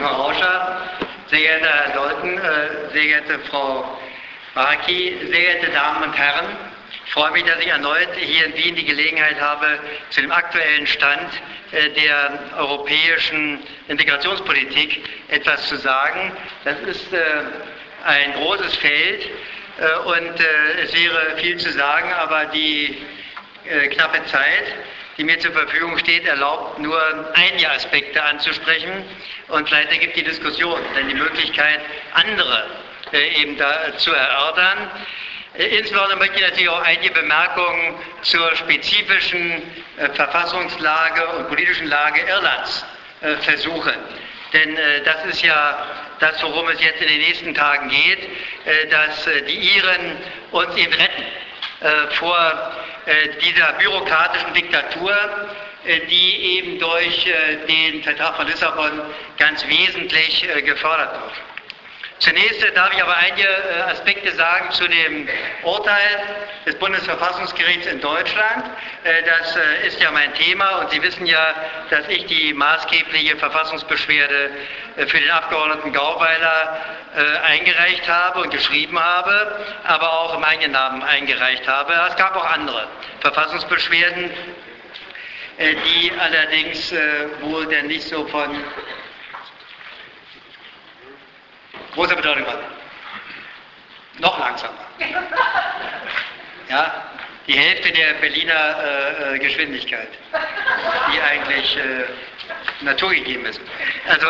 Frau Rauscher, sehr geehrter Herr Dolten, sehr geehrte Frau Barki, sehr geehrte Damen und Herren. Ich freue mich, dass ich erneut hier in Wien die Gelegenheit habe, zu dem aktuellen Stand der europäischen Integrationspolitik etwas zu sagen. Das ist ein großes Feld und es wäre viel zu sagen, aber die knappe Zeit, die mir zur Verfügung steht, erlaubt nur einige Aspekte anzusprechen und vielleicht ergibt die Diskussion dann die Möglichkeit, andere eben da zu erörtern. Insbesondere möchte ich natürlich auch einige Bemerkungen zur spezifischen Verfassungslage und politischen Lage Irlands versuchen. Denn das ist ja das, worum es jetzt in den nächsten Tagen geht, dass die Iren uns eben retten vor dieser bürokratischen Diktatur, die eben durch den Vertrag von Lissabon ganz wesentlich gefördert wird. Zunächst darf ich aber einige Aspekte sagen zu dem Urteil des Bundesverfassungsgerichts in Deutschland. Das ist ja mein Thema und Sie wissen ja, dass ich die maßgebliche Verfassungsbeschwerde für den Abgeordneten Gauweiler eingereicht habe und geschrieben habe, aber auch im eigenen Namen eingereicht habe. Es gab auch andere Verfassungsbeschwerden, die allerdings wohl denn nicht so von großer Bedeutung waren. Noch langsamer. Ja, die Hälfte der Berliner Geschwindigkeit, die eigentlich naturgegeben ist. Also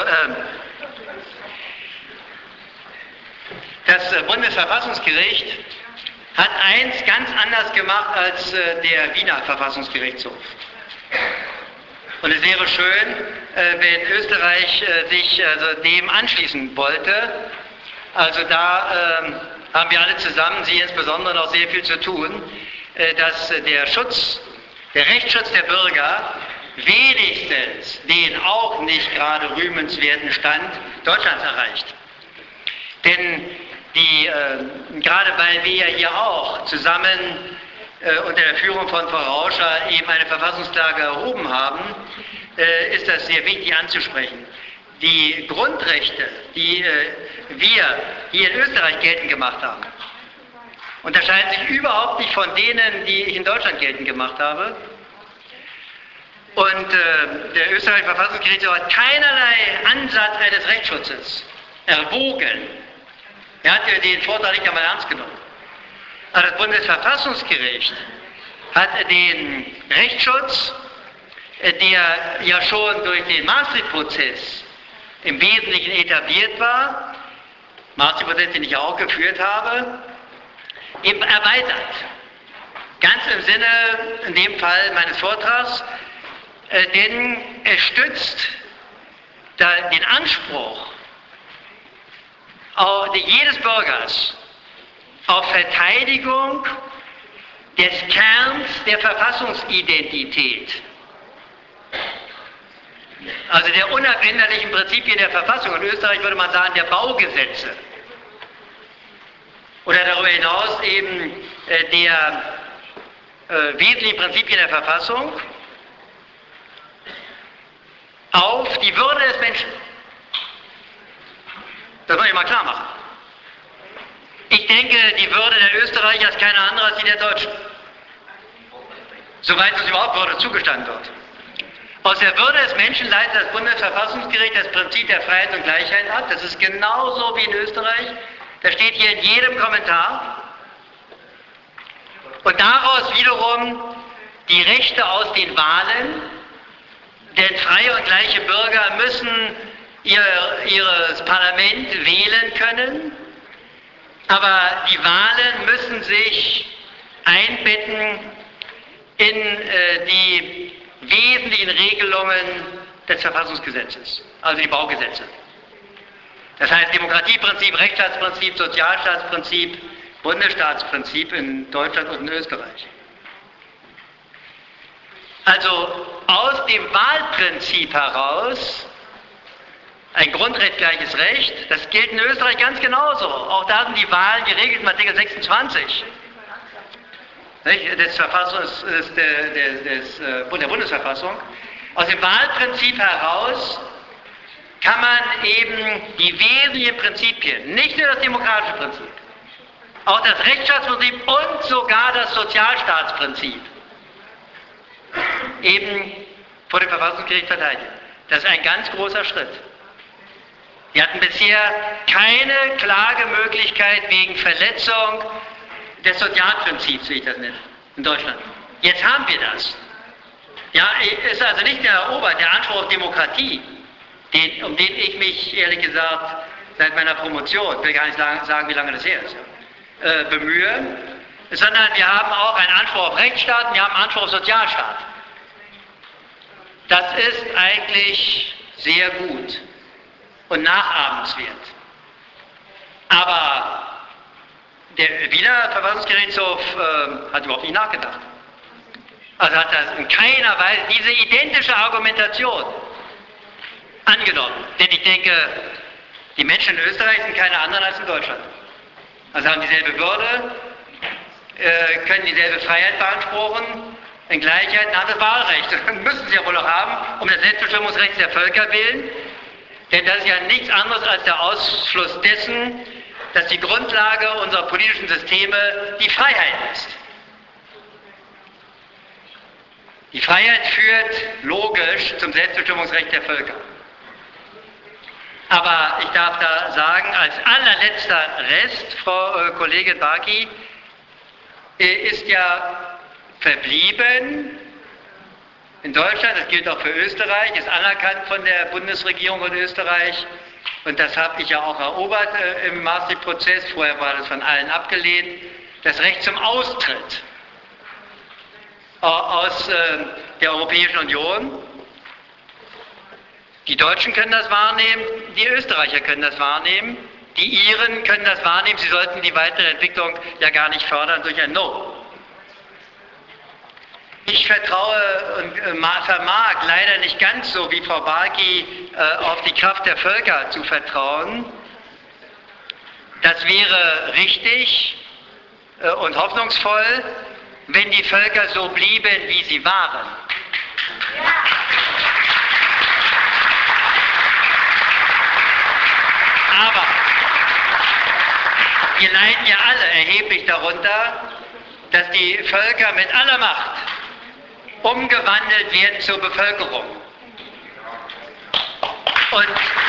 das Bundesverfassungsgericht hat eins ganz anders gemacht als der Wiener Verfassungsgerichtshof. Und es wäre schön, wenn Österreich sich dem anschließen wollte. Also da haben wir alle zusammen, Sie insbesondere, noch sehr viel zu tun, dass der Rechtsschutz der Bürger wenigstens den auch nicht gerade rühmenswerten Stand Deutschlands erreicht. Denn gerade weil wir ja hier auch zusammen unter der Führung von Frau Rauscher eben eine Verfassungsklage erhoben haben, ist das sehr wichtig anzusprechen. Die Grundrechte, die wir hier in Österreich geltend gemacht haben, unterscheiden sich überhaupt nicht von denen, die ich in Deutschland geltend gemacht habe. Und der österreichische Verfassungsgerichtshof hat keinerlei Ansatz eines Rechtsschutzes erwogen. Er hat den Vortrag nicht einmal ernst genommen. Aber das Bundesverfassungsgericht hat den Rechtsschutz, der ja schon durch den Maastricht-Prozess im Wesentlichen etabliert war, Maastricht-Prozess, den ich auch geführt habe, eben erweitert. Ganz im Sinne, in dem Fall meines Vortrags, denn er stützt den Anspruch jedes Bürgers auf Verteidigung des Kerns der Verfassungsidentität, also der unabänderlichen Prinzipien der Verfassung. In Österreich würde man sagen, der Baugesetze. Oder darüber hinaus eben der wesentlichen Prinzipien der Verfassung auf die Würde des Menschen. Das muss ich mal klar machen. Ich denke, die Würde der Österreicher ist keine andere als die der Deutschen. Soweit es überhaupt Würde zugestanden wird. Aus der Würde des Menschen leitet das Bundesverfassungsgericht das Prinzip der Freiheit und Gleichheit ab. Das ist genauso wie in Österreich. Das steht hier in jedem Kommentar. Und daraus wiederum die Rechte aus den Wahlen, denn freie und gleiche Bürger müssen ihres Parlament wählen können, aber die Wahlen müssen sich einbetten in die wesentlichen Regelungen des Verfassungsgesetzes, also die Baugesetze. Das heißt Demokratieprinzip, Rechtsstaatsprinzip, Sozialstaatsprinzip, Bundesstaatsprinzip in Deutschland und in Österreich. Also aus dem Wahlprinzip heraus ein grundrechtsgleiches Recht, das gilt in Österreich ganz genauso. Auch da sind die Wahlen geregelt in Artikel 26 der Bundesverfassung. Aus dem Wahlprinzip heraus kann man eben die wesentlichen Prinzipien, nicht nur das demokratische Prinzip, auch das Rechtsstaatsprinzip und sogar das Sozialstaatsprinzip eben vor dem Verfassungsgericht verteidigen. Das ist ein ganz großer Schritt. Wir hatten bisher keine Klagemöglichkeit wegen Verletzung des Sozialprinzips, wie ich das nenne, in Deutschland. Jetzt haben wir das. Ja, ist also nicht mehr erobert, der Anspruch auf Demokratie, um den ich mich, ehrlich gesagt, seit meiner Promotion, ich will gar nicht sagen, wie lange das her ist, bemühe, sondern wir haben auch einen Anspruch auf Rechtsstaat und wir haben einen Anspruch auf Sozialstaat. Das ist eigentlich sehr gut und nachahmenswert. Aber der Wiener Verfassungsgerichtshof hat überhaupt nicht nachgedacht. Also hat das in keiner Weise diese identische Argumentation angenommen. Denn ich denke, die Menschen in Österreich sind keine anderen als in Deutschland. Also haben dieselbe Würde, können dieselbe Freiheit beanspruchen, in Gleichheit nach das Wahlrecht. Das müssen sie ja wohl auch haben, um das Selbstbestimmungsrecht der Völker willen. Denn das ist ja nichts anderes als der Ausschluss dessen, dass die Grundlage unserer politischen Systeme die Freiheit ist. Die Freiheit führt logisch zum Selbstbestimmungsrecht der Völker. Aber ich darf da sagen, als allerletzter Rest, Frau Kollegin Baki, ist ja verblieben in Deutschland, das gilt auch für Österreich, ist anerkannt von der Bundesregierung in Österreich und das habe ich ja auch erobert im Maastricht-Prozess, vorher war das von allen abgelehnt, das Recht zum Austritt aus der Europäischen Union. Die Deutschen können das wahrnehmen, die Österreicher können das wahrnehmen, die Iren können das wahrnehmen, sie sollten die weitere Entwicklung ja gar nicht fördern durch ein No. Ich vertraue und vermag leider nicht ganz so wie Frau Baki auf die Kraft der Völker zu vertrauen. Das wäre richtig und hoffnungsvoll, wenn die Völker so blieben, wie sie waren. Aber wir leiden ja alle erheblich darunter, dass die Völker mit aller Macht umgewandelt werden zur Bevölkerung. Und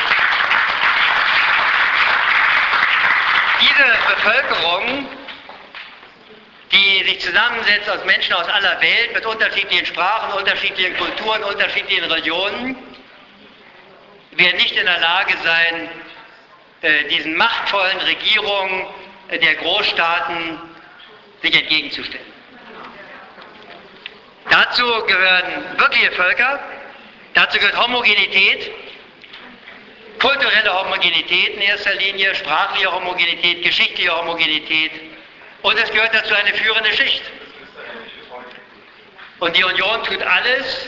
diese Bevölkerung, die sich zusammensetzt aus Menschen aus aller Welt mit unterschiedlichen Sprachen, unterschiedlichen Kulturen, unterschiedlichen Religionen, wird nicht in der Lage sein, diesen machtvollen Regierungen der Großstaaten sich entgegenzustellen. Dazu gehören wirkliche Völker, dazu gehört Homogenität, kulturelle Homogenität in erster Linie, sprachliche Homogenität, geschichtliche Homogenität und es gehört dazu eine führende Schicht. Und die Union tut alles,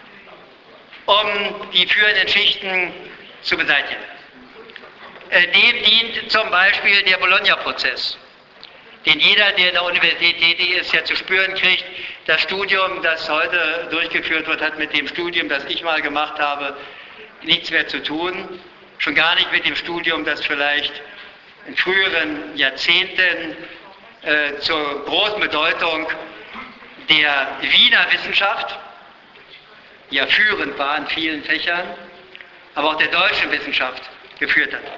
um die führenden Schichten zu beseitigen. Dem dient zum Beispiel der Bologna-Prozess, den jeder, der in der Universität tätig ist, ja zu spüren kriegt. Das Studium, das heute durchgeführt wird, hat mit dem Studium, das ich mal gemacht habe, nichts mehr zu tun. Schon gar nicht mit dem Studium, das vielleicht in früheren Jahrzehnten zur großen Bedeutung der Wiener Wissenschaft, die ja führend war in vielen Fächern, aber auch der deutschen Wissenschaft geführt hat.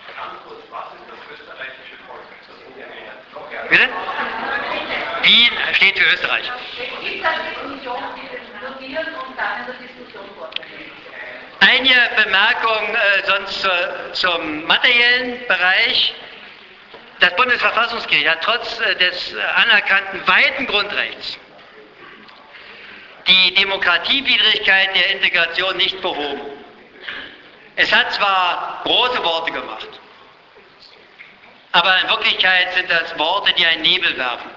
Bitte? Wien steht für Österreich. Eine Bemerkung sonst zum materiellen Bereich. Das Bundesverfassungsgericht hat trotz des anerkannten weiten Grundrechts die Demokratiewidrigkeit der Integration nicht behoben. Es hat zwar große Worte gemacht, aber in Wirklichkeit sind das Worte, die einen Nebel werfen.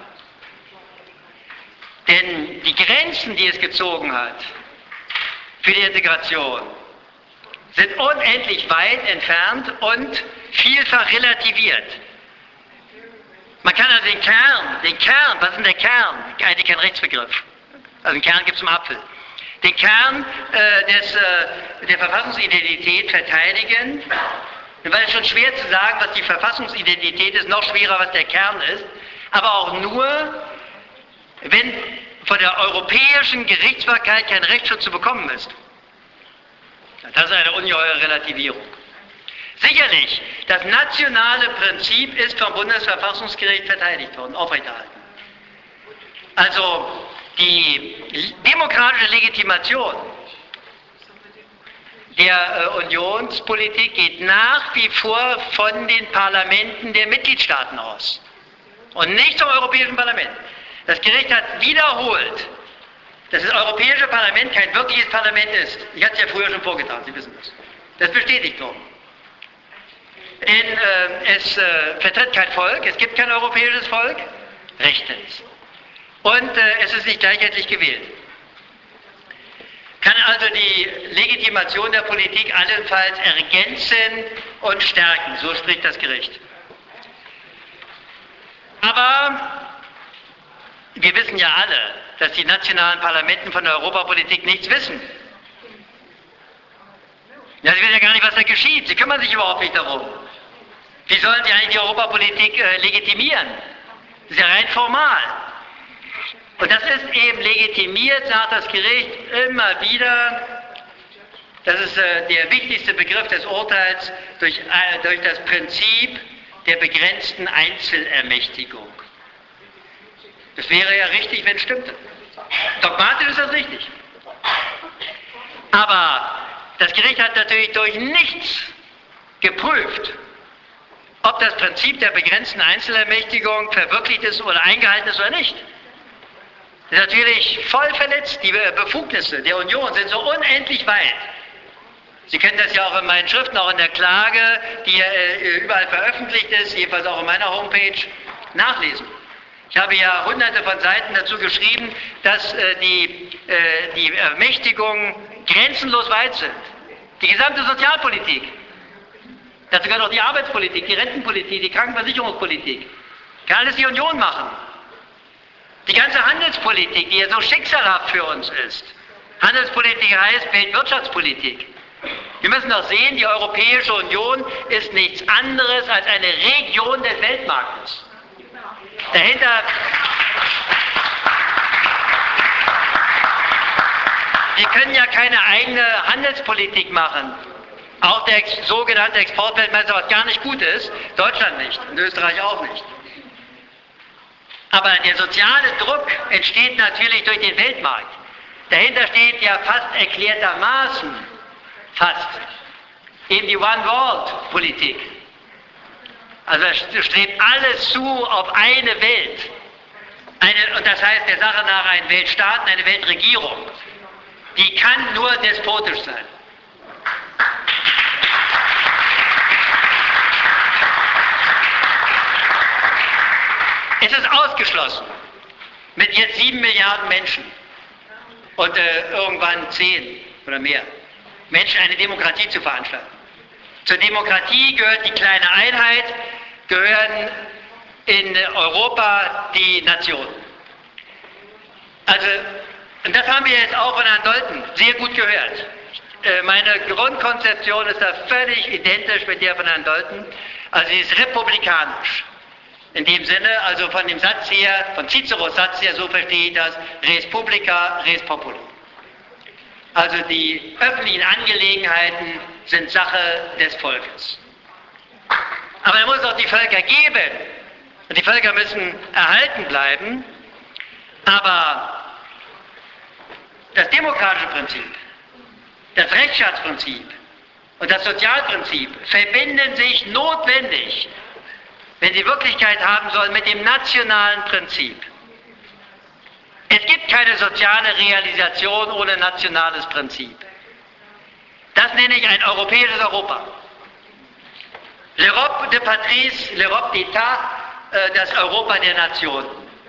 Denn die Grenzen, die es gezogen hat für die Integration, sind unendlich weit entfernt und vielfach relativiert. Man kann also den Kern, was ist denn der Kern? Eigentlich kein Rechtsbegriff. Also den Kern gibt es im Apfel. den Kern der Verfassungsidentität verteidigen. Weil es schon schwer zu sagen, was die Verfassungsidentität ist, noch schwerer, was der Kern ist, aber auch nur, wenn von der europäischen Gerichtsbarkeit kein Rechtsschutz zu bekommen ist. Das ist eine ungeheure Relativierung. Sicherlich, das nationale Prinzip ist vom Bundesverfassungsgericht verteidigt worden, aufrechterhalten. Also die demokratische Legitimation der Unionspolitik geht nach wie vor von den Parlamenten der Mitgliedstaaten aus und nicht zum Europäischen Parlament. Das Gericht hat wiederholt, dass das Europäische Parlament kein wirkliches Parlament ist. Ich hatte es ja früher schon vorgetragen, Sie wissen das. Das ist bestätigt worden. Denn es vertritt kein Volk, es gibt kein europäisches Volk, rechtens. Und es ist nicht gleichheitlich gewählt. Kann also die Legitimation der Politik allenfalls ergänzen und stärken, so spricht das Gericht. Aber wir wissen ja alle, dass die nationalen Parlamenten von der Europapolitik nichts wissen. Ja, sie wissen ja gar nicht, was da geschieht. Sie kümmern sich überhaupt nicht darum. Wie sollen sie eigentlich die Europapolitik legitimieren? Das ist ja rein formal. Und das ist eben legitimiert, sagt das Gericht immer wieder, das ist der wichtigste Begriff des Urteils, durch das Prinzip der begrenzten Einzelermächtigung. Das wäre ja richtig, wenn es stimmte. Dogmatisch ist das richtig. Aber das Gericht hat natürlich durch nichts geprüft, ob das Prinzip der begrenzten Einzelermächtigung verwirklicht ist oder eingehalten ist oder nicht. Das ist natürlich voll verletzt. Die Befugnisse der Union sind so unendlich weit. Sie können das ja auch in meinen Schriften, auch in der Klage, die ja überall veröffentlicht ist, jedenfalls auch auf meiner Homepage, nachlesen. Ich habe ja hunderte von Seiten dazu geschrieben, dass die Ermächtigungen grenzenlos weit sind. Die gesamte Sozialpolitik, dazu gehört auch die Arbeitspolitik, die Rentenpolitik, die Krankenversicherungspolitik, kann alles die Union machen. Die ganze Handelspolitik, die ja so schicksalhaft für uns ist. Handelspolitik heißt Weltwirtschaftspolitik. Wir müssen doch sehen, die Europäische Union ist nichts anderes als eine Region des Weltmarktes. Dahinter wir können ja keine eigene Handelspolitik machen. Auch der sogenannte Exportweltmeister, was gar nicht gut ist, Deutschland nicht und Österreich auch nicht. Aber der soziale Druck entsteht natürlich durch den Weltmarkt. Dahinter steht ja fast erklärtermaßen, eben die One-World-Politik. Also es strebt alles zu auf eine Welt. Und das heißt der Sache nach ein Weltstaat, eine Weltregierung. Die kann nur despotisch sein. Es ist ausgeschlossen, mit jetzt 7 Milliarden Menschen und irgendwann 10 oder mehr Menschen eine Demokratie zu veranstalten. Zur Demokratie gehört die kleine Einheit, gehören in Europa die Nationen. Also, und das haben wir jetzt auch von Herrn Dolten sehr gut gehört. Meine Grundkonzeption ist da völlig identisch mit der von Herrn Dolten. Also sie ist republikanisch. In dem Sinne, also von dem Satz her, von Ciceros Satz her, so verstehe ich das, res publica, res populi. Also die öffentlichen Angelegenheiten sind Sache des Volkes. Aber es muss auch die Völker geben. Und die Völker müssen erhalten bleiben. Aber das demokratische Prinzip, das Rechtsstaatsprinzip und das Sozialprinzip verbinden sich notwendig, wenn sie Wirklichkeit haben sollen, mit dem nationalen Prinzip. Es gibt keine soziale Realisation ohne nationales Prinzip. Das nenne ich ein europäisches Europa. L'Europe de Patrice, l'Europe d'État, das Europa der Nation.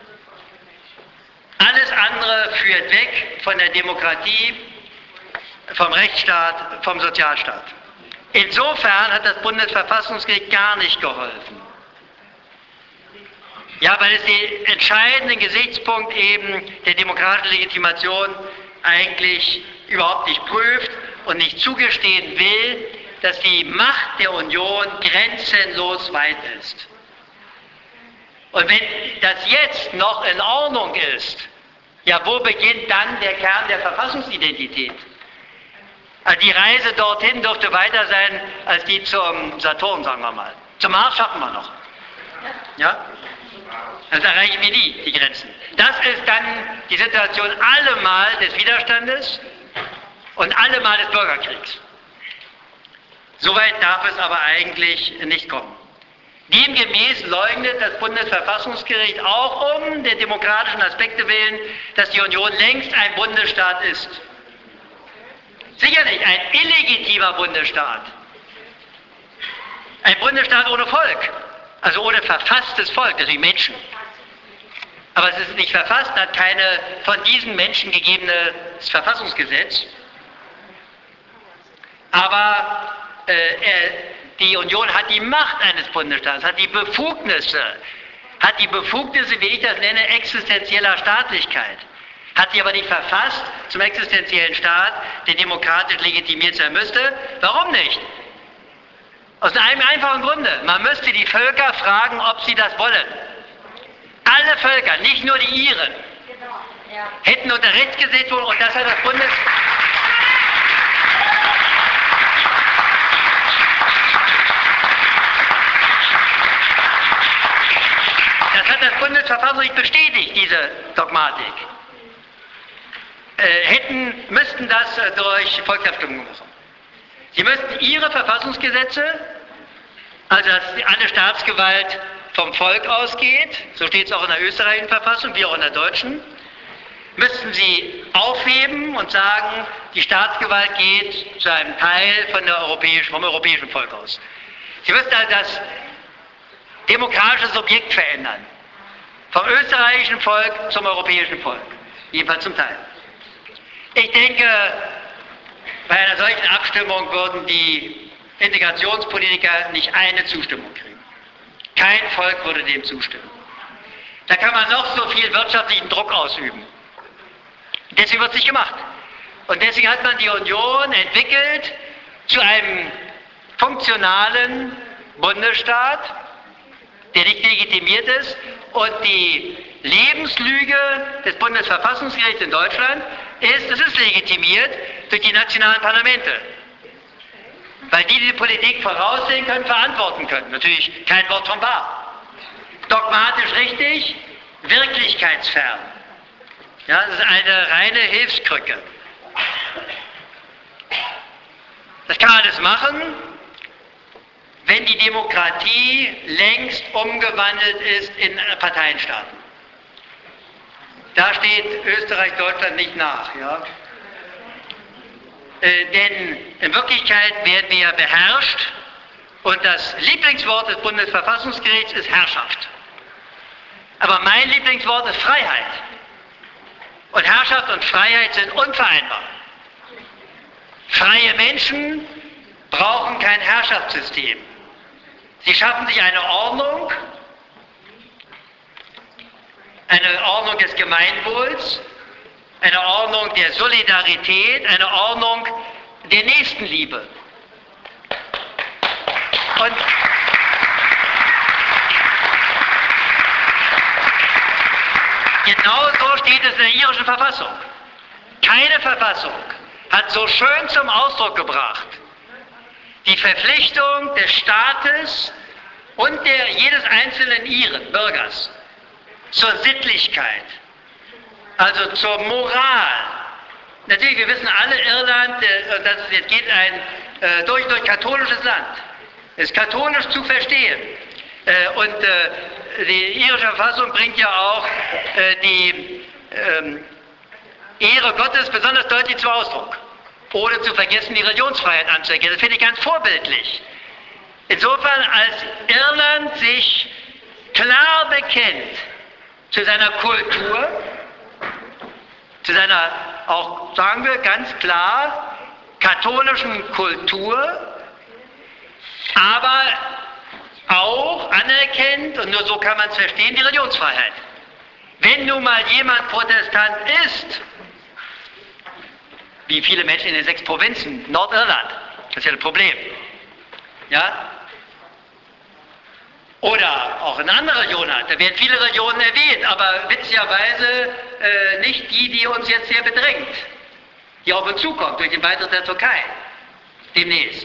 Alles andere führt weg von der Demokratie, vom Rechtsstaat, vom Sozialstaat. Insofern hat das Bundesverfassungsgericht gar nicht geholfen. Ja, weil es den entscheidenden Gesichtspunkt eben der demokratischen Legitimation eigentlich überhaupt nicht prüft und nicht zugestehen will, dass die Macht der Union grenzenlos weit ist. Und wenn das jetzt noch in Ordnung ist, ja, wo beginnt dann der Kern der Verfassungsidentität? Also die Reise dorthin dürfte weiter sein als die zum Saturn, sagen wir mal. Zum Mars schaffen wir noch. Ja? Das erreichen wir nie, die Grenzen. Das ist dann die Situation allemal des Widerstandes und allemal des Bürgerkriegs. Soweit darf es aber eigentlich nicht kommen. Demgemäß leugnet das Bundesverfassungsgericht auch um der demokratischen Aspekte willen, dass die Union längst ein Bundesstaat ist. Sicherlich ein illegitimer Bundesstaat. Ein Bundesstaat ohne Volk, also ohne verfasstes Volk, das sind Menschen. Aber es ist nicht verfasst, hat keine von diesen Menschen gegebenes Verfassungsgesetz. Aber die Union hat die Macht eines Bundesstaates, hat die Befugnisse, wie ich das nenne, existenzieller Staatlichkeit. Hat sie aber nicht verfasst zum existenziellen Staat, der demokratisch legitimiert sein müsste. Warum nicht? Aus einem einfachen Grunde. Man müsste die Völker fragen, ob sie das wollen. Alle Völker, nicht nur die Iren, hätten unter Recht gesetzt worden, und das hat das Bundesverfassungsgericht bestätigt, diese Dogmatik. Müssten das durch Volksabstimmung machen. Sie müssten ihre Verfassungsgesetze, also dass alle Staatsgewalt vom Volk ausgeht, so steht es auch in der österreichischen Verfassung wie auch in der deutschen, müssten sie aufheben und sagen, die Staatsgewalt geht zu einem Teil vom europäischen Volk aus. Sie müssten also das demokratische Subjekt verändern. Vom österreichischen Volk zum europäischen Volk. Jedenfalls zum Teil. Ich denke, bei einer solchen Abstimmung würden die Integrationspolitiker nicht eine Zustimmung kriegen. Kein Volk würde dem zustimmen. Da kann man noch so viel wirtschaftlichen Druck ausüben. Deswegen wird es nicht gemacht. Und deswegen hat man die Union entwickelt zu einem funktionalen Bundesstaat, der nicht legitimiert ist, und die Lebenslüge des Bundesverfassungsgerichts in Deutschland ist, es ist legitimiert durch die nationalen Parlamente. Weil die Politik voraussehen können, verantworten können. Natürlich kein Wort von wahr. Dogmatisch richtig, wirklichkeitsfern. Ja, das ist eine reine Hilfskrücke. Das kann man alles machen, wenn die Demokratie längst umgewandelt ist in Parteienstaaten. Da steht Österreich Deutschland nicht nach. Ja? Denn in Wirklichkeit werden wir ja beherrscht, und das Lieblingswort des Bundesverfassungsgerichts ist Herrschaft. Aber mein Lieblingswort ist Freiheit. Und Herrschaft und Freiheit sind unvereinbar. Freie Menschen brauchen kein Herrschaftssystem. Sie schaffen sich eine Ordnung des Gemeinwohls, eine Ordnung der Solidarität, eine Ordnung der Nächstenliebe. Und genau so steht es in der irischen Verfassung. Keine Verfassung hat so schön zum Ausdruck gebracht die Verpflichtung des Staates und jedes einzelnen Iren, Bürgers, zur Sittlichkeit, also zur Moral. Natürlich, wir wissen alle, Irland, jetzt geht ein durch katholisches Land, ist katholisch zu verstehen. Und die irische Verfassung bringt ja auch die Ehre Gottes besonders deutlich zum Ausdruck, ohne zu vergessen, die Religionsfreiheit anzuerkennen. Das finde ich ganz vorbildlich. Insofern, als Irland sich klar bekennt zu seiner Kultur, zu seiner, auch sagen wir ganz klar, katholischen Kultur, aber auch anerkennt, und nur so kann man es verstehen, die Religionsfreiheit. Wenn nun mal jemand Protestant ist, wie viele Menschen in den 6 Provinzen, Nordirland. Das ist ja ein Problem. Ja? Oder auch eine andere Region hat. Da werden viele Regionen erwähnt, aber witzigerweise nicht die, die uns jetzt hier bedrängt, die auf uns zukommt durch den Beitritt der Türkei demnächst.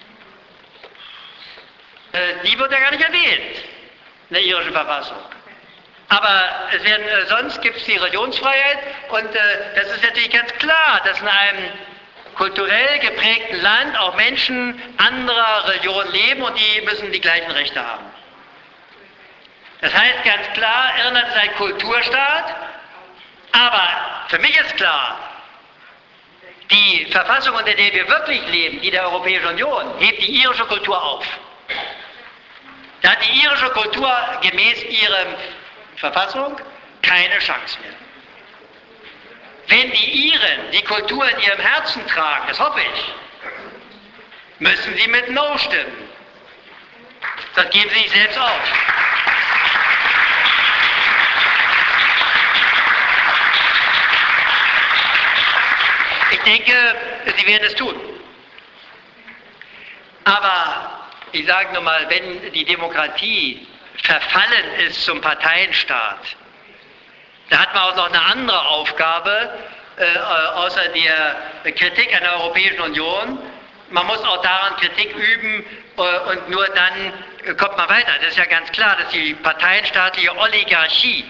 Die wird ja gar nicht erwähnt in der irischen Verfassung. Aber sonst gibt es die Religionsfreiheit und das ist natürlich ganz klar, dass in einem kulturell geprägten Land auch Menschen anderer Religion leben und die müssen die gleichen Rechte haben. Das heißt ganz klar, Irland ist ein Kulturstaat, aber für mich ist klar, die Verfassung, unter der wir wirklich leben, die der Europäischen Union, hebt die irische Kultur auf. Da hat die irische Kultur gemäß ihrer Verfassung keine Chance mehr. Wenn die Iren die Kultur in ihrem Herzen tragen, das hoffe ich, müssen sie mit No stimmen. Sonst geben sie sich selbst auf. Ich denke, sie werden es tun. Aber ich sage nur mal, wenn die Demokratie verfallen ist zum Parteienstaat, da hat man auch noch eine andere Aufgabe, außer der Kritik an der Europäischen Union. Man muss auch daran Kritik üben und nur dann kommt man weiter. Das ist ja ganz klar, dass die parteienstaatliche Oligarchie,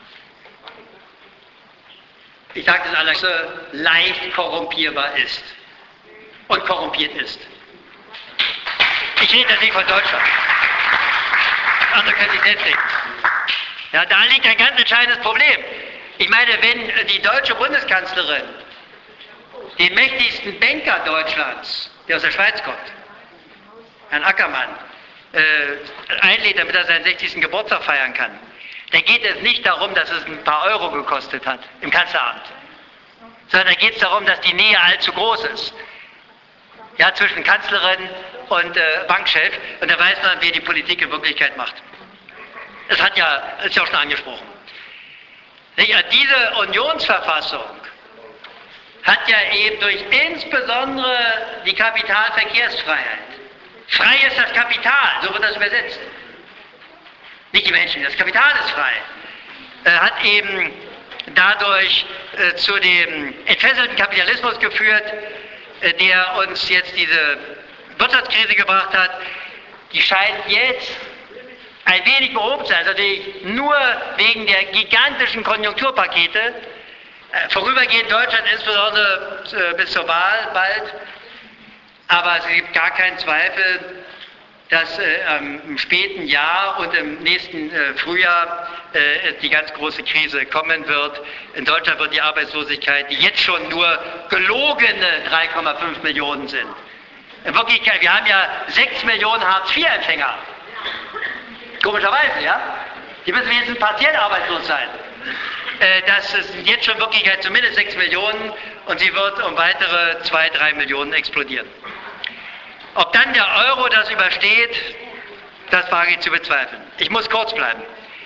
ich sage das alles, leicht korrumpierbar ist und korrumpiert ist. Ich rede natürlich von Deutschland. Andere können sich selbst denken. Ja, da liegt ein ganz entscheidendes Problem. Ich meine, wenn die deutsche Bundeskanzlerin den mächtigsten Banker Deutschlands, der aus der Schweiz kommt, Herrn Ackermann, einlädt, damit er seinen 60. Geburtstag feiern kann, dann geht es nicht darum, dass es ein paar Euro gekostet hat im Kanzleramt, sondern da geht es darum, dass die Nähe allzu groß ist. Ja, zwischen Kanzlerin und Bankchef, und da weiß man, wer die Politik in Wirklichkeit macht. Das ist ja auch schon angesprochen. Diese Unionsverfassung hat ja eben durch insbesondere die Kapitalverkehrsfreiheit. Frei ist das Kapital, so wird das übersetzt. Nicht die Menschen, das Kapital ist frei. Hat eben dadurch zu dem entfesselten Kapitalismus geführt, der uns jetzt diese Wirtschaftskrise gebracht hat. Die scheint jetzt ein wenig behoben zu sein, also natürlich nur wegen der gigantischen Konjunkturpakete, vorübergehend Deutschland insbesondere bis zur Wahl bald, aber es gibt gar keinen Zweifel, dass im späten Jahr und im nächsten Frühjahr die ganz große Krise kommen wird. In Deutschland wird die Arbeitslosigkeit, die jetzt schon nur gelogene 3,5 Millionen sind. In Wirklichkeit, wir haben ja 6 Millionen Hartz-IV-Empfänger. Komischerweise, ja? Die müssen wenigstens partiell arbeitslos sein. Das sind jetzt schon in Wirklichkeit zumindest 6 Millionen und sie wird um weitere 2, 3 Millionen explodieren. Ob dann der Euro das übersteht, das wage ich zu bezweifeln. Ich muss kurz bleiben.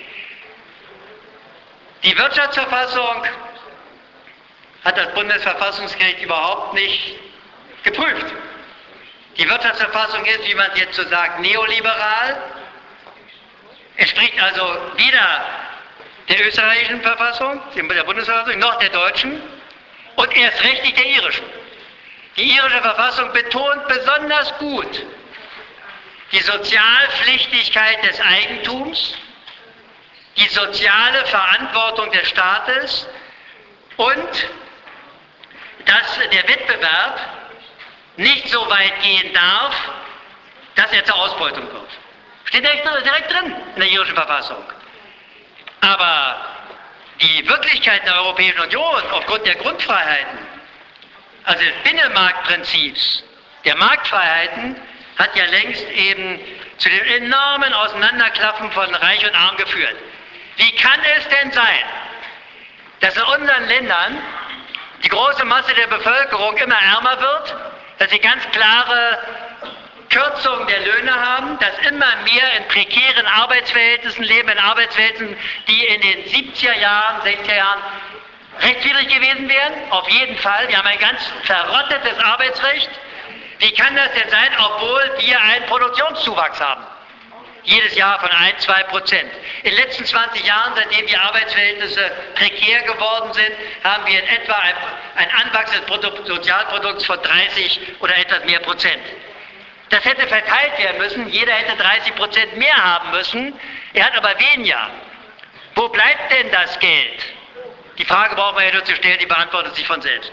Die Wirtschaftsverfassung hat das Bundesverfassungsgericht überhaupt nicht geprüft. Die Wirtschaftsverfassung ist, wie man jetzt so sagt, neoliberal, entspricht also weder der österreichischen Verfassung, der Bundesverfassung, noch der deutschen und erst recht nicht der irischen. Die irische Verfassung betont besonders gut die Sozialpflichtigkeit des Eigentums, die soziale Verantwortung des Staates und dass der Wettbewerb nicht so weit gehen darf, dass er zur Ausbeutung wird. Steht direkt drin in der irischen Verfassung. Aber die Wirklichkeit der Europäischen Union aufgrund der Grundfreiheiten, also des Binnenmarktprinzips, der Marktfreiheiten, hat ja längst eben zu dem enormen Auseinanderklaffen von Reich und Arm geführt. Wie kann es denn sein, dass in unseren Ländern die große Masse der Bevölkerung immer ärmer wird, dass sie ganz klare Kürzungen der Löhne haben, dass immer mehr in prekären Arbeitsverhältnissen leben, in Arbeitsverhältnissen, die in den 70er Jahren, 60er Jahren rechtswidrig gewesen wären? Auf jeden Fall. Wir haben ein ganz verrottetes Arbeitsrecht. Wie kann das denn sein, obwohl wir einen Produktionszuwachs haben? Jedes Jahr von 1–2%. In den letzten 20 Jahren, seitdem die Arbeitsverhältnisse prekär geworden sind, haben wir in etwa ein Anwachsen des Bruttosozialprodukts von 30 oder etwas mehr Prozent. Das hätte verteilt werden müssen, jeder hätte 30% mehr haben müssen, er hat aber weniger. Wo bleibt denn das Geld? Die Frage brauchen wir ja nur zu stellen, die beantwortet sich von selbst.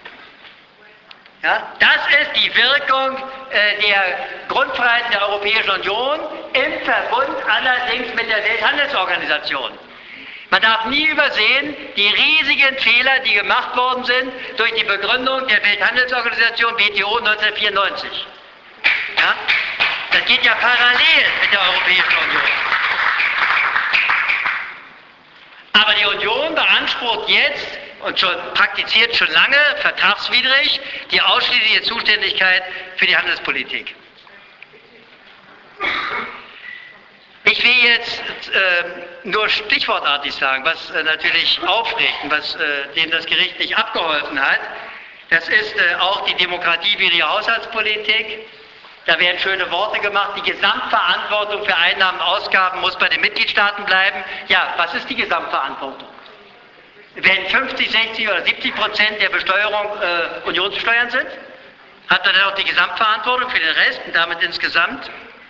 Ja, das ist die Wirkung der Grundfreiheiten der Europäischen Union im Verbund allerdings mit der Welthandelsorganisation. Man darf nie übersehen, die riesigen Fehler, die gemacht worden sind durch die Begründung der Welthandelsorganisation WTO 1994. Ja, das geht ja parallel mit der Europäischen Union. Aber die Union beansprucht jetzt und praktiziert schon lange vertragswidrig die ausschließliche Zuständigkeit für die Handelspolitik. Ich will jetzt nur stichwortartig sagen, was natürlich aufregt und was dem das Gericht nicht abgeholfen hat. Das ist auch die demokratiewidrige Haushaltspolitik. Da werden schöne Worte gemacht. Die Gesamtverantwortung für Einnahmen und Ausgaben muss bei den Mitgliedstaaten bleiben. Ja, was ist die Gesamtverantwortung? Wenn 50, 60 oder 70% der Besteuerung Unionssteuern sind, hat man dann auch die Gesamtverantwortung für den Rest und damit insgesamt?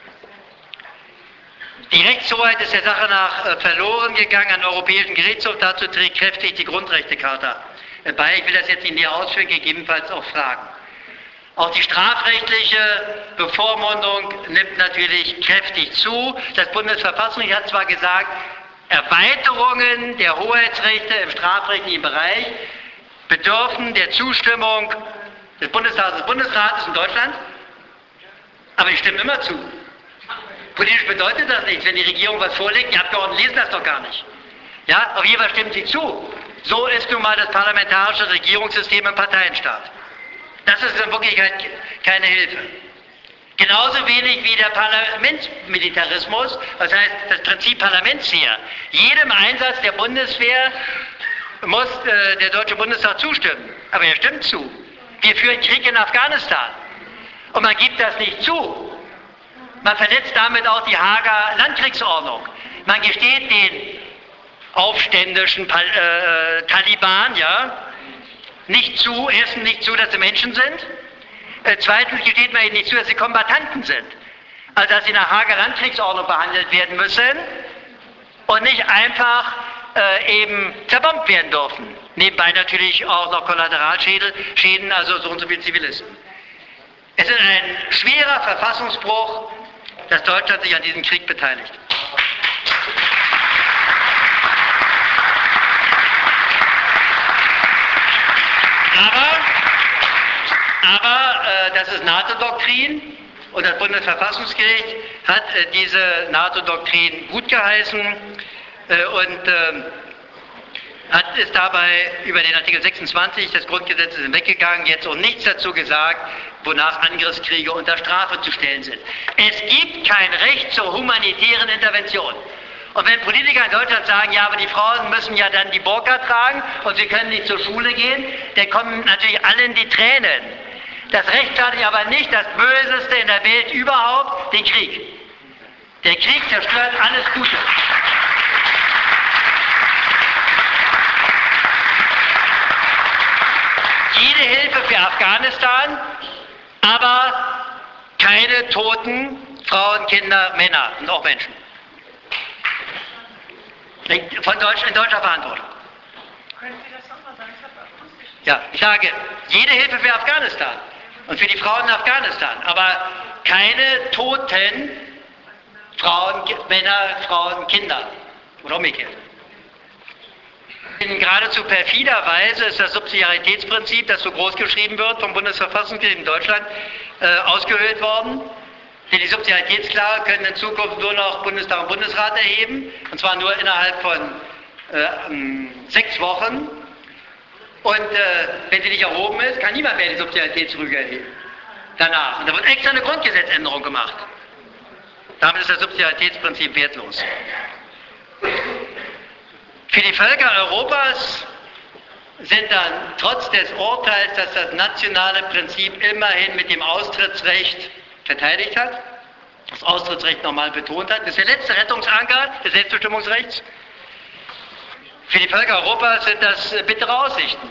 Die Rechtshoheit ist der Sache nach verloren gegangen an den Europäischen Gerichtshof. Dazu trägt kräftig die Grundrechtecharta bei. Ich will das jetzt in die ausführen, gegebenenfalls auch fragen. Auch die strafrechtliche Bevormundung nimmt natürlich kräftig zu. Das Bundesverfassungsgericht hat zwar gesagt, Erweiterungen der Hoheitsrechte im strafrechtlichen Bereich bedürfen der Zustimmung des Bundestages und des Bundesrates in Deutschland, aber die stimmen immer zu. Politisch bedeutet das nichts, wenn die Regierung was vorlegt, die Abgeordneten lesen das doch gar nicht. Ja, auf jeden Fall stimmen sie zu. So ist nun mal das parlamentarische Regierungssystem im Parteienstaat. Das ist in Wirklichkeit keine Hilfe. Genauso wenig wie der Parlamentsmilitarismus, das heißt das Prinzip Parlamentsheer. Jedem Einsatz der Bundeswehr muss der Deutsche Bundestag zustimmen. Aber er stimmt zu. Wir führen Krieg in Afghanistan. Und man gibt das nicht zu. Man verletzt damit auch die Haager Landkriegsordnung. Man gesteht den aufständischen Taliban, ja, nicht zu, erstens nicht zu, dass sie Menschen sind, zweitens gesteht man ihnen nicht zu, dass sie Kombattanten sind. Also dass sie nach Haager Landkriegsordnung behandelt werden müssen und nicht einfach eben zerbombt werden dürfen. Nebenbei natürlich auch noch Kollateralschäden, also so und so viele Zivilisten. Es ist ein schwerer Verfassungsbruch, dass Deutschland sich an diesem Krieg beteiligt. Aber das ist NATO-Doktrin und das Bundesverfassungsgericht hat diese NATO-Doktrin gutgeheißen und ist dabei über den Artikel 26 des Grundgesetzes hinweggegangen, jetzt auch nichts dazu gesagt, wonach Angriffskriege unter Strafe zu stellen sind. Es gibt kein Recht zur humanitären Intervention. Und wenn Politiker in Deutschland sagen, ja, aber die Frauen müssen ja dann die Burka tragen und sie können nicht zur Schule gehen, dann kommen natürlich alle in die Tränen. Das rechtfertigt aber nicht das Böseste in der Welt überhaupt, den Krieg. Der Krieg zerstört alles Gute. Jede Hilfe für Afghanistan, aber keine toten Frauen, Kinder, Männer und auch Menschen. In deutscher Verantwortung. Können Sie das nochmal sagen? Ja, ich sage, jede Hilfe für Afghanistan und für die Frauen in Afghanistan, aber keine toten Frauen, Männer, Frauen, Kinder oder umgekehrt. In geradezu perfider Weise ist das Subsidiaritätsprinzip, das so groß geschrieben wird vom Bundesverfassungsgericht in Deutschland, ausgehöhlt worden. Denn die Subsidiaritätsklage können in Zukunft nur noch Bundestag und Bundesrat erheben, und zwar nur innerhalb von 6 Wochen. Und wenn sie nicht erhoben ist, kann niemand mehr die Subsidiarität zurückerheben. Danach. Und da wird extra eine Grundgesetzänderung gemacht. Damit ist das Subsidiaritätsprinzip wertlos. Für die Völker Europas sind dann trotz des Urteils, dass das nationale Prinzip immerhin mit dem Austrittsrecht verteidigt hat, das Austrittsrecht nochmal betont hat, das ist der letzte Rettungsanker des Selbstbestimmungsrechts. Für die Völker Europas sind das bittere Aussichten.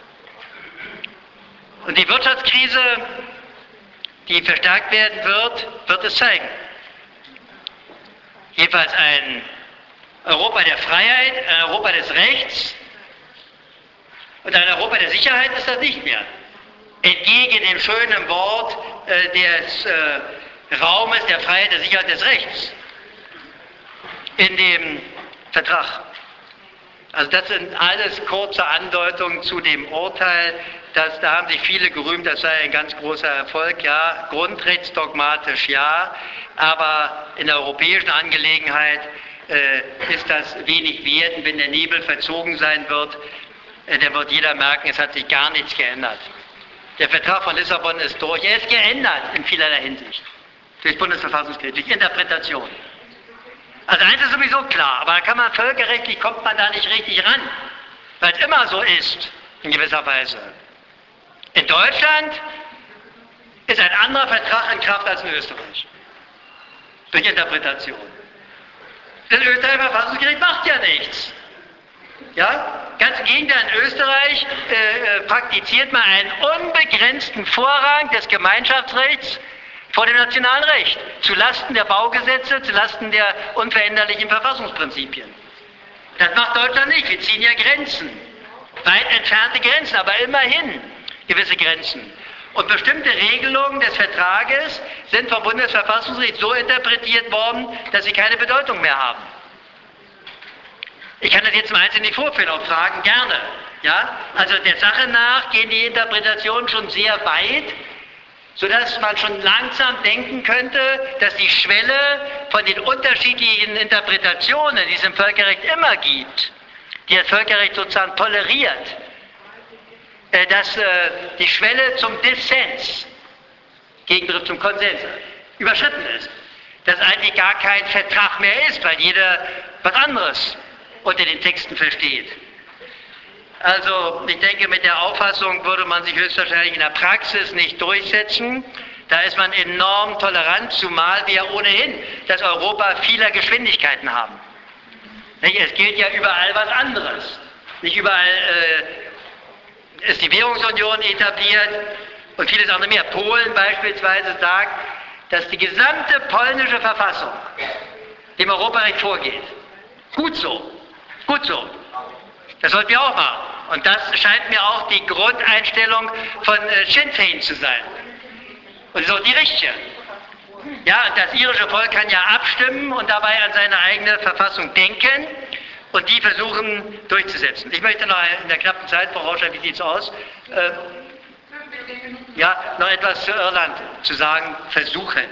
Und die Wirtschaftskrise, die verstärkt werden wird, wird es zeigen. Jedenfalls ein Europa der Freiheit, ein Europa des Rechts und ein Europa der Sicherheit ist das nicht mehr. Entgegen dem schönen Wort des Raumes der Freiheit, der Sicherheit, des Rechts in dem Vertrag. Also das sind alles kurze Andeutungen zu dem Urteil, da haben sich viele gerühmt, das sei ein ganz großer Erfolg, ja, grundrechtsdogmatisch ja, aber in der europäischen Angelegenheit ist das wenig wert, und wenn der Nebel verzogen sein wird, dann wird jeder merken, es hat sich gar nichts geändert. Der Vertrag von Lissabon ist durch, er ist geändert in vielerlei Hinsicht, durch das Bundesverfassungsgericht, durch Interpretation. Also eins ist sowieso klar, aber da kann man völkerrechtlich, kommt man da nicht richtig ran, weil es immer so ist, in gewisser Weise. In Deutschland ist ein anderer Vertrag in Kraft als in Österreich, durch Interpretation. Das Österreicher Verfassungsgericht macht ja nichts. Ja? Ganz im Gegenteil, in Österreich praktiziert man einen unbegrenzten Vorrang des Gemeinschaftsrechts vor dem nationalen Recht, zulasten der Baugesetze, zulasten der unveränderlichen Verfassungsprinzipien. Das macht Deutschland nicht, wir ziehen ja Grenzen, weit entfernte Grenzen, aber immerhin gewisse Grenzen. Und bestimmte Regelungen des Vertrages sind vom Bundesverfassungsgericht so interpretiert worden, dass sie keine Bedeutung mehr haben. Ich kann das jetzt im Einzelnen nicht vorführen, auch Fragen gerne. Ja? Also der Sache nach gehen die Interpretationen schon sehr weit, sodass man schon langsam denken könnte, dass die Schwelle von den unterschiedlichen Interpretationen, die es im Völkerrecht immer gibt, die das Völkerrecht sozusagen toleriert, dass die Schwelle zum Dissens, Gegenbegriff zum Konsens, überschritten ist. Dass eigentlich gar kein Vertrag mehr ist, weil jeder was anderes unter den Texten versteht. Also ich denke, mit der Auffassung würde man sich höchstwahrscheinlich in der Praxis nicht durchsetzen. Da ist man enorm tolerant, zumal wir ohnehin das Europa vieler Geschwindigkeiten haben. Es gilt ja überall was anderes. Nicht überall ist die Währungsunion etabliert und vieles andere mehr. Polen beispielsweise sagt, dass die gesamte polnische Verfassung dem Europarecht vorgeht. Gut so, gut so. Das sollten wir auch machen. Und das scheint mir auch die Grundeinstellung von Sinn Féin zu sein. Und das ist auch die richtige. Ja, das irische Volk kann ja abstimmen und dabei an seine eigene Verfassung denken und die versuchen durchzusetzen. Ich möchte noch in der knappen Zeit vorausschauen, wie sieht es aus? Ja, noch etwas zu Irland zu sagen, versuchen.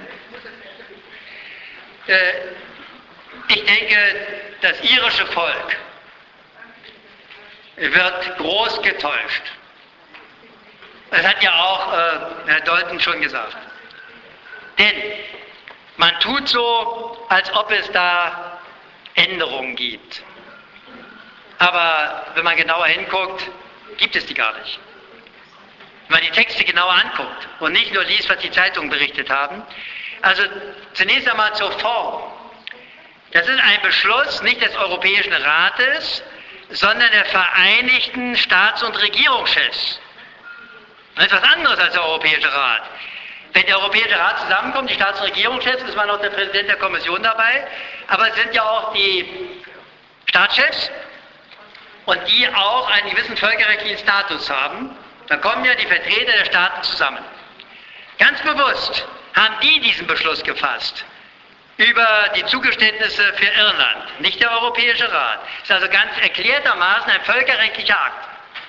Ich denke, das irische Volk wird groß getäuscht. Das hat ja auch Herr Dalton schon gesagt. Denn man tut so, als ob es da Änderungen gibt. Aber wenn man genauer hinguckt, gibt es die gar nicht. Wenn man die Texte genauer anguckt und nicht nur liest, was die Zeitungen berichtet haben. Also zunächst einmal zur Form. Das ist ein Beschluss nicht des Europäischen Rates, sondern der Vereinigten Staats- und Regierungschefs. Das ist was anderes als der Europäische Rat. Wenn der Europäische Rat zusammenkommt, die Staats- und Regierungschefs, ist man auch der Präsident der Kommission dabei, aber es sind ja auch die Staatschefs und die auch einen gewissen völkerrechtlichen Status haben. Da kommen ja die Vertreter der Staaten zusammen. Ganz bewusst haben die diesen Beschluss gefasst über die Zugeständnisse für Irland, nicht der Europäische Rat. Das ist also ganz erklärtermaßen ein völkerrechtlicher Akt.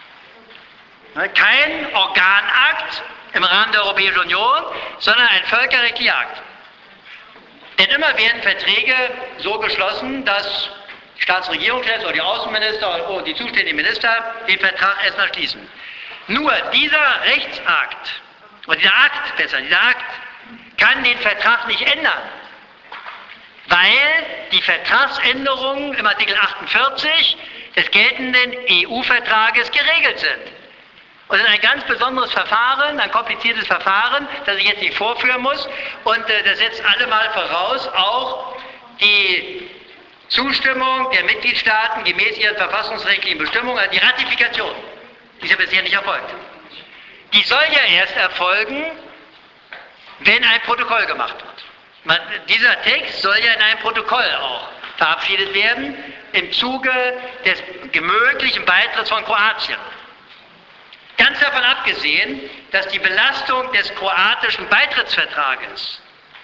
Kein Organakt im Rahmen der Europäischen Union, sondern ein völkerrechtlicher Akt. Denn immer werden Verträge so geschlossen, dass Staatsregierungschefs oder die Außenminister oder die zuständigen Minister den Vertrag erstmal schließen. Nur dieser Rechtsakt, oder dieser Akt kann den Vertrag nicht ändern. Weil die Vertragsänderungen im Artikel 48 des geltenden EU-Vertrages geregelt sind. Und das ist ein ganz besonderes Verfahren, ein kompliziertes Verfahren, das ich jetzt nicht vorführen muss. Und das setzt allemal voraus auch die Zustimmung der Mitgliedstaaten gemäß ihren verfassungsrechtlichen Bestimmungen, also die Ratifikation, die ist ja bisher nicht erfolgt. Die soll ja erst erfolgen, wenn ein Protokoll gemacht wird. Dieser Text soll ja in einem Protokoll auch verabschiedet werden, im Zuge des möglichen Beitritts von Kroatien. Ganz davon abgesehen, dass die Belastung des kroatischen Beitrittsvertrages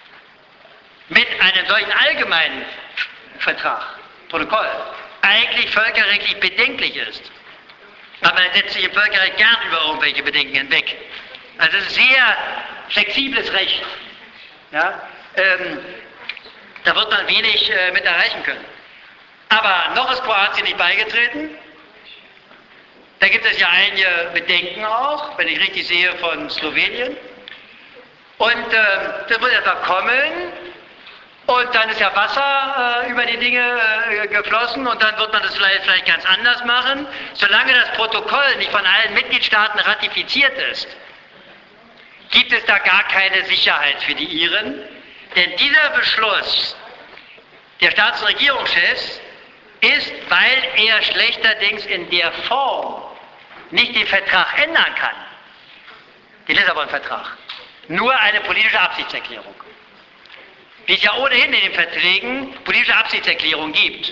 mit einem solchen allgemeinen Vertrag, Protokoll, eigentlich völkerrechtlich bedenklich ist. Aber man setzt sich im Völkerrecht gern über irgendwelche Bedenken hinweg. Also es ist sehr flexibles Recht. Ja? Da wird man wenig mit erreichen können. Aber noch ist Kroatien nicht beigetreten. Da gibt es ja einige Bedenken auch, wenn ich richtig sehe, von Slowenien. Und das wird etwa kommen. Und dann ist ja Wasser über die Dinge geflossen und dann wird man das vielleicht ganz anders machen. Solange das Protokoll nicht von allen Mitgliedstaaten ratifiziert ist, gibt es da gar keine Sicherheit für die Iren. Denn dieser Beschluss der Staats- und Regierungschefs ist, weil er schlechterdings in der Form nicht den Vertrag ändern kann, den Lissabon-Vertrag, nur eine politische Absichtserklärung. Wie es ja ohnehin in den Verträgen politische Absichtserklärungen gibt.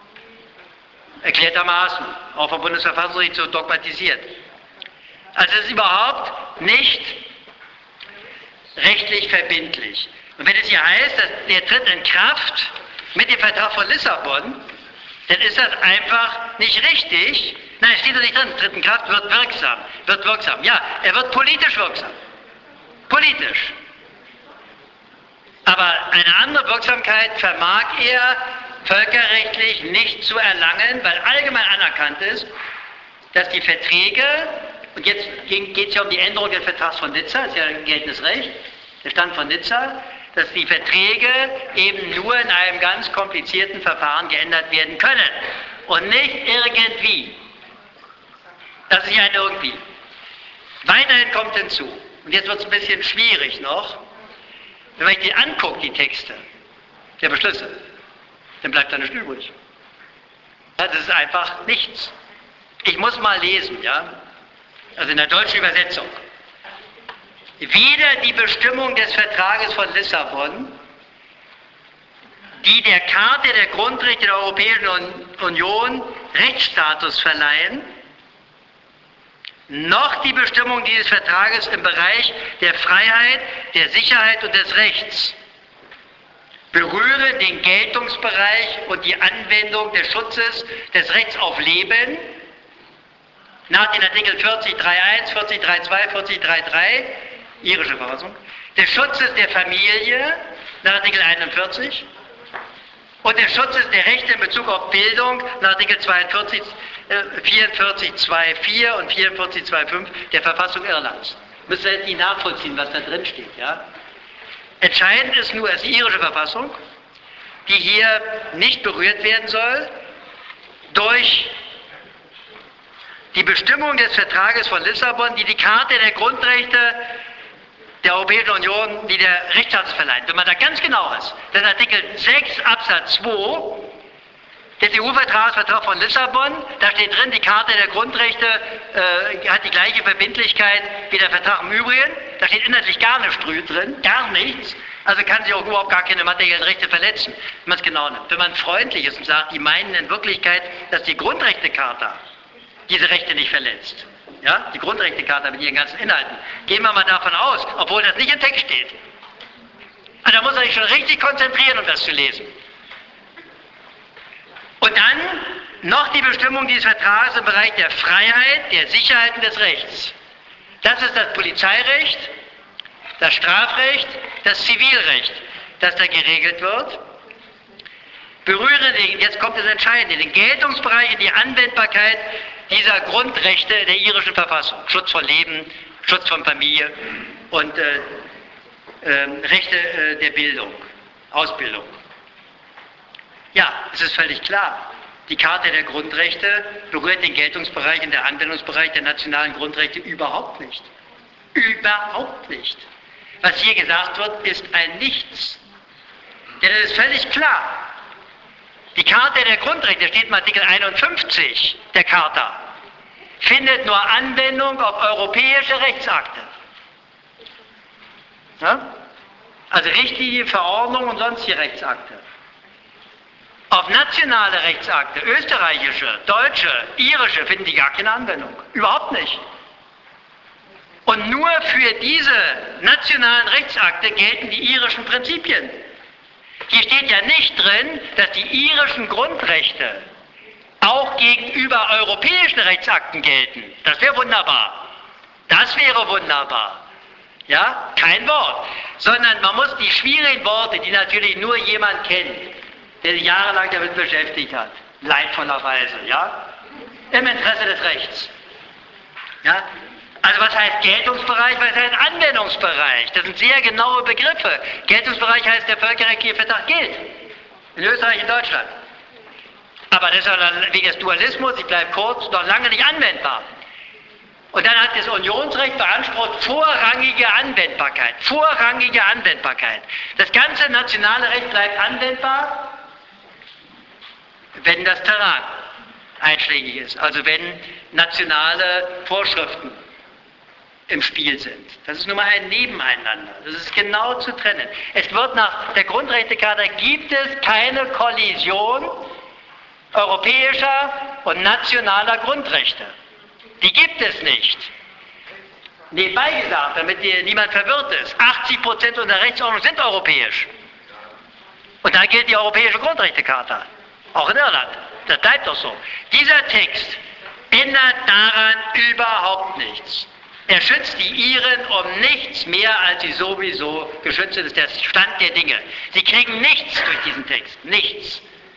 Erklärtermaßen, auch vom Bundesverfassungsgericht so dogmatisiert. Also es ist überhaupt nicht rechtlich verbindlich. Und wenn es hier heißt, dass der tritt in Kraft mit dem Vertrag von Lissabon, dann ist das einfach nicht richtig. Nein, es steht da nicht drin, tritt in Kraft, wird wirksam. Ja, er wird politisch wirksam. Politisch. Aber eine andere Wirksamkeit vermag er völkerrechtlich nicht zu erlangen, weil allgemein anerkannt ist, dass die Verträge, und jetzt geht es ja um die Änderung des Vertrags von Nizza, das ist ja ein geltendes Recht, der Stand von Nizza, dass die Verträge eben nur in einem ganz komplizierten Verfahren geändert werden können und nicht irgendwie. Das ist ja ein irgendwie. Weiterhin kommt hinzu, und jetzt wird es ein bisschen schwierig noch, wenn man sich die anguckt, die Texte der Beschlüsse, dann bleibt da nichts übrig. Das ist einfach nichts. Ich muss mal lesen, ja, also in der deutschen Übersetzung. Weder die Bestimmung des Vertrages von Lissabon, die der Charta der Grundrechte der Europäischen Union Rechtsstatus verleihen, noch die Bestimmung dieses Vertrages im Bereich der Freiheit, der Sicherheit und des Rechts berühren den Geltungsbereich und die Anwendung des Schutzes des Rechts auf Leben nach den Artikeln 40.3.1, 40.3.2, 40.3.3, irische Verfassung, des Schutzes der Familie nach Artikel 41 und des Schutzes der Rechte in Bezug auf Bildung nach Artikel 42, 44.2.4 und 44.2.5 der Verfassung Irlands. Müsst ihr jetzt nicht nachvollziehen, was da drin steht. Ja? Entscheidend ist nur, es ist die irische Verfassung, die hier nicht berührt werden soll durch die Bestimmung des Vertrages von Lissabon, die die Charta der Grundrechte der Europäischen Union, die der Rechtsstatus verleiht. Wenn man da ganz genau ist, dann Artikel 6 Absatz 2 des EU-Vertrags, Vertrag von Lissabon, da steht drin, die Charta der Grundrechte hat die gleiche Verbindlichkeit wie der Vertrag im Übrigen. Da steht inhaltlich gar nichts drin, gar nichts. Also kann sie auch überhaupt gar keine materiellen Rechte verletzen, wenn man es genau nimmt. Wenn man freundlich ist und sagt, die meinen in Wirklichkeit, dass die Grundrechtecharta diese Rechte nicht verletzt. Ja, die Grundrechtecharta mit ihren ganzen Inhalten. Gehen wir mal davon aus, obwohl das nicht im Text steht. Also da muss man sich schon richtig konzentrieren, um das zu lesen. Und dann noch die Bestimmung dieses Vertrages im Bereich der Freiheit, der Sicherheit und des Rechts. Das ist das Polizeirecht, das Strafrecht, das Zivilrecht, das da geregelt wird. Berühren, jetzt kommt das Entscheidende, den Geltungsbereich und die Anwendbarkeit dieser Grundrechte der irischen Verfassung. Schutz von Leben, Schutz von Familie und Rechte der Bildung, Ausbildung. Ja, es ist völlig klar. Die Charta der Grundrechte berührt den Geltungsbereich und den Anwendungsbereich der nationalen Grundrechte überhaupt nicht. Überhaupt nicht. Was hier gesagt wird, ist ein Nichts. Denn es ist völlig klar. Die Charta der Grundrechte, steht im Artikel 51 der Charta, findet nur Anwendung auf europäische Rechtsakte. Ja? Also Richtlinie, Verordnung und sonstige Rechtsakte. Auf nationale Rechtsakte, österreichische, deutsche, irische, finden die gar keine Anwendung. Überhaupt nicht. Und nur für diese nationalen Rechtsakte gelten die irischen Prinzipien. Hier steht ja nicht drin, dass die irischen Grundrechte auch gegenüber europäischen Rechtsakten gelten. Das wäre wunderbar. Das wäre wunderbar. Ja, kein Wort. Sondern man muss die schwierigen Worte, die natürlich nur jemand kennt, der sich jahrelang damit beschäftigt hat, leidvollerweise, ja, im Interesse des Rechts. Ja? Also was heißt Geltungsbereich, was heißt Anwendungsbereich? Das sind sehr genaue Begriffe. Geltungsbereich heißt, der völkerrechtliche Vertrag gilt. In Österreich und Deutschland. Aber das ist wegen des Dualismus, ich bleibe kurz, noch lange nicht anwendbar. Und dann hat das Unionsrecht beansprucht vorrangige Anwendbarkeit. Vorrangige Anwendbarkeit. Das ganze nationale Recht bleibt anwendbar, wenn das Terrain einschlägig ist. Also wenn nationale Vorschriften im Spiel sind. Das ist nun mal ein Nebeneinander. Das ist genau zu trennen. Es wird nach der Grundrechtecharta gibt es keine Kollision europäischer und nationaler Grundrechte. Die gibt es nicht. Nebenbei gesagt, damit niemand verwirrt ist, 80% unserer Rechtsordnung sind europäisch. Und da gilt die Europäische Grundrechtecharta. Auch in Irland. Das bleibt doch so. Dieser Text ändert daran überhaupt nichts. Er schützt die Iren um nichts mehr, als sie sowieso geschützt sind. Das ist der Stand der Dinge. Sie kriegen nichts durch diesen Text. Nichts.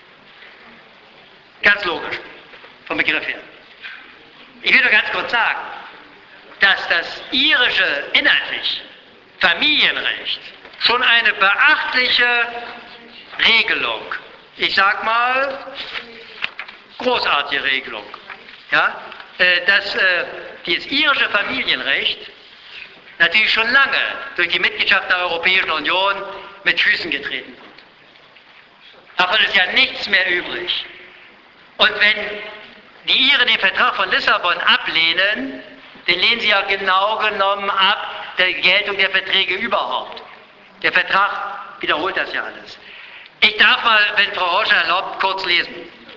Ganz logisch. Vom Begriff her. Ich will nur ganz kurz sagen, dass das irische inhaltlich Familienrecht schon eine beachtliche Regelung, ich sag mal, großartige Regelung, ja, dass das irische Familienrecht natürlich schon lange durch die Mitgliedschaft der Europäischen Union mit Füßen getreten wird. Davon ist ja nichts mehr übrig. Und wenn die Iren den Vertrag von Lissabon ablehnen, dann lehnen sie ja genau genommen ab der Geltung der Verträge überhaupt. Der Vertrag wiederholt das ja alles. Ich darf mal, wenn Frau Horscher erlaubt, kurz lesen.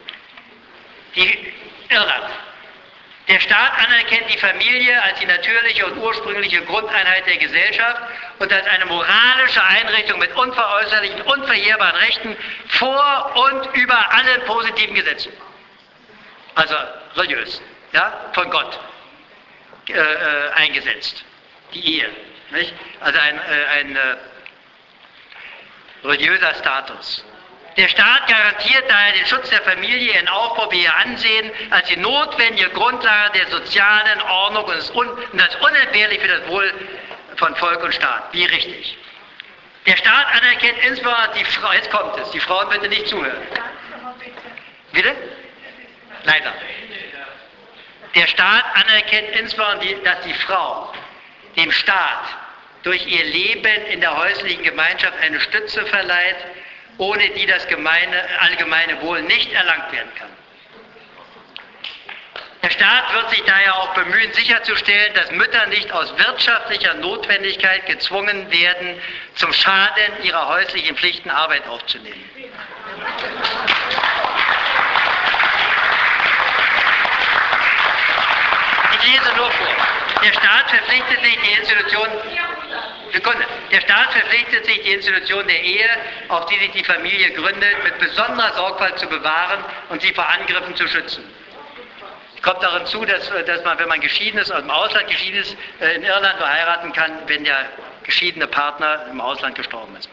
Irland. Der Staat anerkennt die Familie als die natürliche und ursprüngliche Grundeinheit der Gesellschaft und als eine moralische Einrichtung mit unveräußerlichen, unverjährbaren Rechten vor und über allen positiven Gesetzen. Also religiös, ja, von Gott eingesetzt, die Ehe. Nicht? Also ein religiöser Status. Der Staat garantiert daher den Schutz der Familie in Aufbau wie ihr Ansehen als die notwendige Grundlage der sozialen Ordnung und das unentbehrlich für das Wohl von Volk und Staat. Wie richtig. Der Staat anerkennt insbesondere die Frau, jetzt kommt es, die Frauen bitte nicht zuhören. Bitte? Leider. Der Staat anerkennt insbesondere, dass die Frau dem Staat durch ihr Leben in der häuslichen Gemeinschaft eine Stütze verleiht, ohne die das allgemeine Wohl nicht erlangt werden kann. Der Staat wird sich daher auch bemühen, sicherzustellen, dass Mütter nicht aus wirtschaftlicher Notwendigkeit gezwungen werden, zum Schaden ihrer häuslichen Pflichten Arbeit aufzunehmen. Ich lese nur vor. Der Staat verpflichtet sich, die Institution der Ehe, auf die sich die Familie gründet, mit besonderer Sorgfalt zu bewahren und sie vor Angriffen zu schützen. Es kommt darin zu, dass man, wenn man geschieden ist, aus dem Ausland geschieden ist, in Irland nur heiraten kann, wenn der geschiedene Partner im Ausland gestorben ist.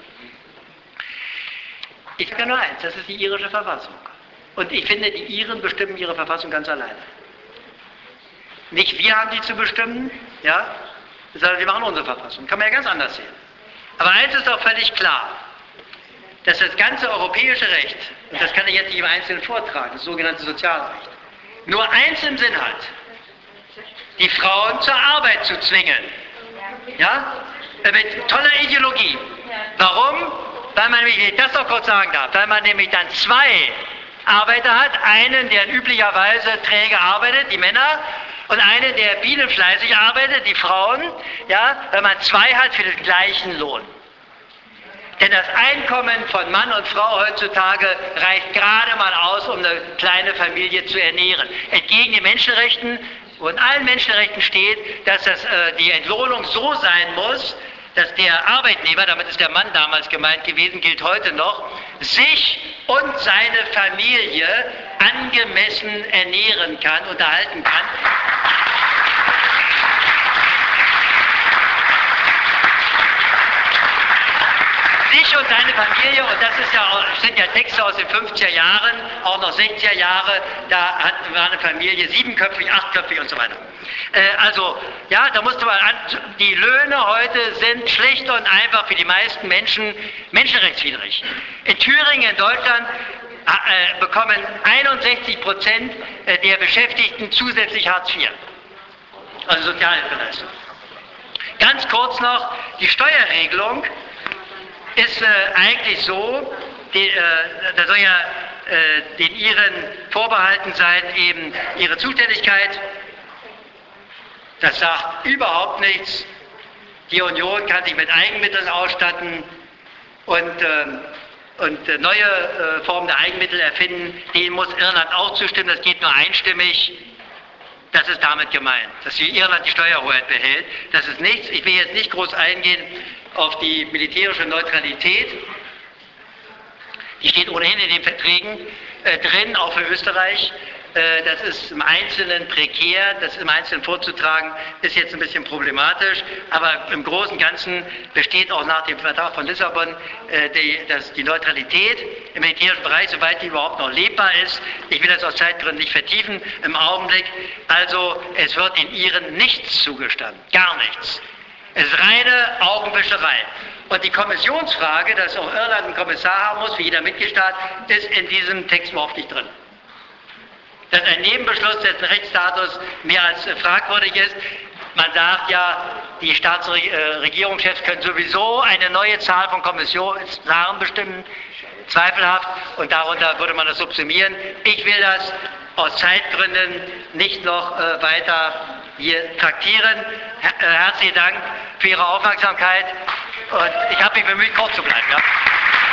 Ich sage nur eins, das ist die irische Verfassung. Und ich finde, die Iren bestimmen ihre Verfassung ganz alleine. Nicht wir haben die zu bestimmen, ja, sondern wir machen unsere Verfassung. Kann man ja ganz anders sehen. Aber eins ist doch völlig klar. dass das ganze europäische Recht, und das kann ich jetzt nicht im Einzelnen vortragen, das sogenannte Sozialrecht, nur eins im Sinn hat: die Frauen zur Arbeit zu zwingen. Ja? Mit toller Ideologie. Warum? Weil man, wenn ich das noch kurz sagen darf, weil man nämlich dann zwei Arbeiter hat, einen, der üblicherweise träge arbeitet, die Männer, und einen, der bienenfleißig arbeitet, die Frauen, ja, wenn man zwei hat für den gleichen Lohn. Denn das Einkommen von Mann und Frau heutzutage reicht gerade mal aus, um eine kleine Familie zu ernähren. Entgegen den Menschenrechten, wo in allen Menschenrechten steht, dass die Entlohnung so sein muss, dass der Arbeitnehmer, damit ist der Mann damals gemeint gewesen, gilt heute noch, sich und seine Familie angemessen ernähren kann, unterhalten kann. Sich und seine Familie, und das ist ja, sind ja Texte aus den 50er Jahren, auch noch 60er Jahre, da war eine Familie siebenköpfig, achtköpfig und so weiter. Also, ja, da musste man die Löhne heute sind schlicht und einfach für die meisten Menschen menschenrechtswidrig. In Thüringen, in Deutschland, bekommen 61% der Beschäftigten zusätzlich Hartz IV, also Sozialhilfeleistung. Ganz kurz noch, die Steuerregelung ist eigentlich so, da soll ja den Iren vorbehalten sein, eben ihre Zuständigkeit. Das sagt überhaupt nichts. Die Union kann sich mit Eigenmitteln ausstatten und neue Formen der Eigenmittel erfinden. Denen muss Irland auch zustimmen, das geht nur einstimmig. Das ist damit gemeint, dass Irland die Steuerhoheit behält. Das ist nichts. Ich will jetzt nicht groß eingehen auf die militärische Neutralität. Die steht ohnehin in den Verträgen drin, auch für Österreich. Das ist im Einzelnen prekär, das im Einzelnen vorzutragen, ist jetzt ein bisschen problematisch, aber im Großen und Ganzen besteht auch nach dem Vertrag von Lissabon die Neutralität im militärischen Bereich, soweit die überhaupt noch lebbar ist. Ich will das aus Zeitgründen nicht vertiefen im Augenblick. Also es wird den Iren nichts zugestanden, gar nichts. Es ist reine Augenwischerei. Und die Kommissionsfrage, dass auch Irland einen Kommissar haben muss, wie jeder Mitgliedstaat, ist in diesem Text überhaupt nicht drin. Dass ein Nebenbeschluss, dessen Rechtsstatus mehr als fragwürdig ist. Man sagt ja, die Staats- und Regierungschefs können sowieso eine neue Zahl von Kommissaren bestimmen, zweifelhaft, und darunter würde man das subsumieren. Ich will das aus Zeitgründen nicht noch weiter hier traktieren. Herzlichen Dank für Ihre Aufmerksamkeit und ich habe mich bemüht, kurz zu bleiben. Ja.